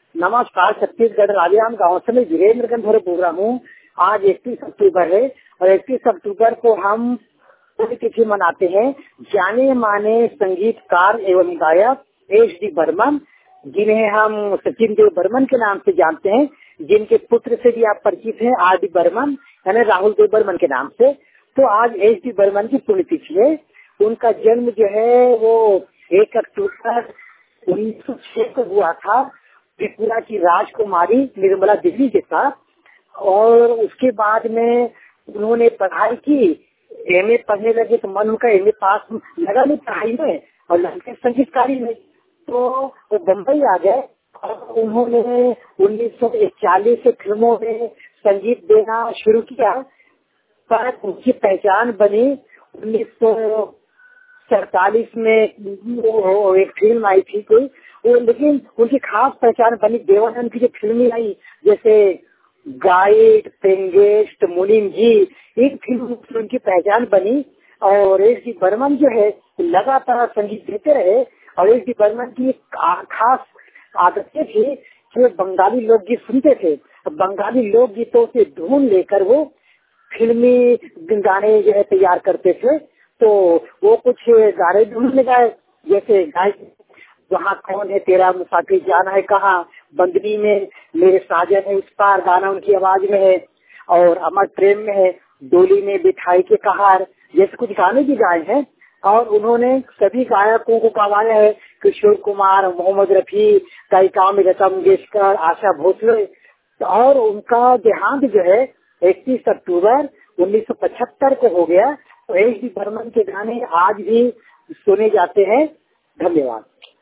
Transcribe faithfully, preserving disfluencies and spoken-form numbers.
नमस्कार, छत्तीसगढ़ राजयाम गांव से मैं वीरेंद्र गंधर बोल रहा हूँ। आज इकतीस अक्टूबर है और इकतीस अक्टूबर को हम तिथि मनाते हैं। जाने माने संगीतकार एवं गायक एच डी बर्मन, जिन्हें हम सचिन देव बर्मन के नाम से जानते हैं, जिनके पुत्र से भी आप परिचित हैं आर डी बर्मन यानी राहुल देव बर्मन के नाम से। तो आज एच डी बर्मन की पुण्यतिथि है। उनका जन्म जो है वो एक अक्टूबर उन्नीस सौ छह को हुआ था त्रिपुरा की राजकुमारी निर्मला देवी के साथ। और उसके बाद में उन्होंने पढ़ाई की, एमए पढ़ने लगे तो मन उनका एमए पास लगा नहीं पढ़ाई में और लगे संगीतकारी में, तो वो बम्बई आ गए और उन्होंने उन्नीस सौ इकतालीस से फिल्मों में संगीत देना शुरू किया। पर उनकी पहचान बनी उन्नीस सौ सैतालीस में एक फिल्म आई थी कोई वो, लेकिन उनकी खास पहचान बनी देवानंद की जो फिल्में आई, जैसे गाइड, पेंगेस्ट, मुनीम जी, एक फिल्म उनकी पहचान बनी। और एच डी बर्मन जो है लगातार संगीत देते रहे। और एच डी बर्मन की एक खास आदतें थी कि बंगाली लोकगीत सुनते थे। बंगाली लोकगीतों से धुन लेकर वो फिल्मी गाने जो है तैयार करते थे। तो वो कुछ गाने ढूंढने गए, जैसे गाय वहाँ कौन है तेरा मुसाफिर जाना है कहाँ, बंदनी में मेरे साजन है उस पार, गाना उनकी आवाज में है। और अमर प्रेम में है डोली में बिठाई के कहार, जैसे कुछ गाने भी गाए हैं। और उन्होंने सभी गायकों को गवाया है, किशोर कुमार, मोहम्मद रफी, गायिकाओं में लता मंगेशकर, आशा भोसले। और उनका देहांत जो है इकतीस अक्टूबर उन्नीस सौ पचहत्तर को हो गया। तो एच डी बर्मन के गाने आज भी सुने जाते हैं। धन्यवाद।